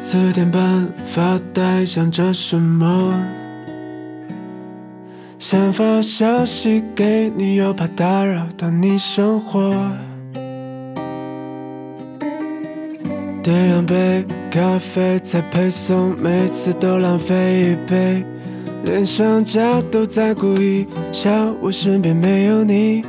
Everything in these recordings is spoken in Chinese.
4点半发呆，想着什么？想发消息给你，又怕打扰到你生活。点2杯咖啡才配送，每次都浪费1杯，连商家都在故意笑我身边没有你。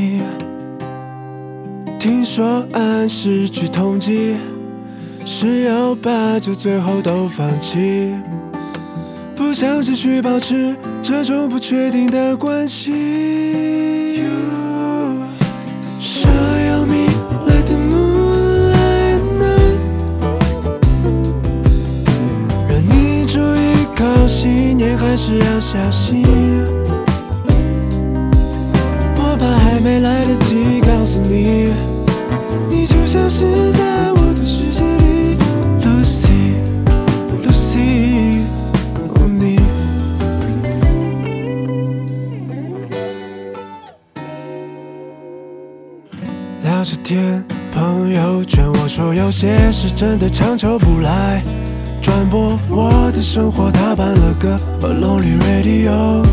听说按时去统计，十有8九最后都放弃，不想继续保持这种不确定的关系。Shine me like the moonlight night， 让你注意靠信念，还是要小心。我怕还没来得及告诉你，你就消失在我的世界里。Lucy Lucy， 哦你。聊着天，朋友劝我说有些事真的强求不来，转播我的生活，他办了个 Lonely Radio，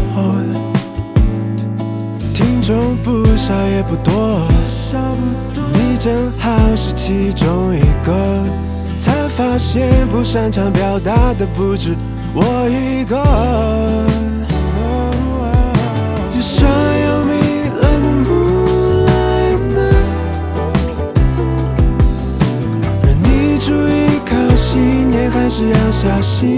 听众不少也不多，你正好是其中一个，才发现不擅长表达的不止我一个。You shine me like the moonlight night， 让你注意靠信念，还是要小心。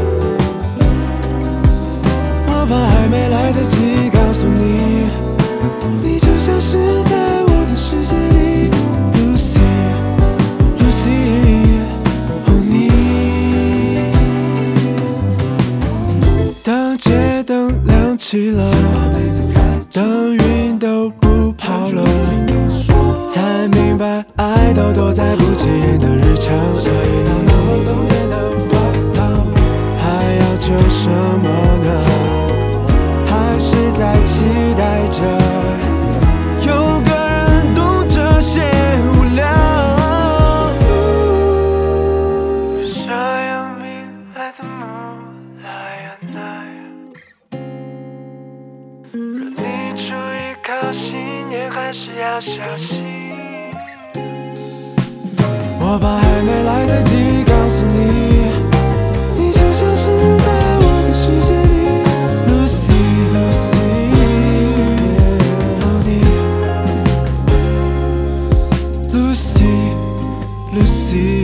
我怕还没来得及告诉你，你就消失在我的世界里。Lucy Lucy， 哦你。当街灯亮起了，灯云都不跑了，才明白爱都躲在不起眼的日常里。冬天的外套，还要求什么呢？还是在期待着有个人懂这些无聊。Shine me like the moonlight at night， 让你注意靠信念，还是要小心。我怕还没来得及告诉你，你就消失在我的世界里。Lucy Lucy， Lucy Lucy。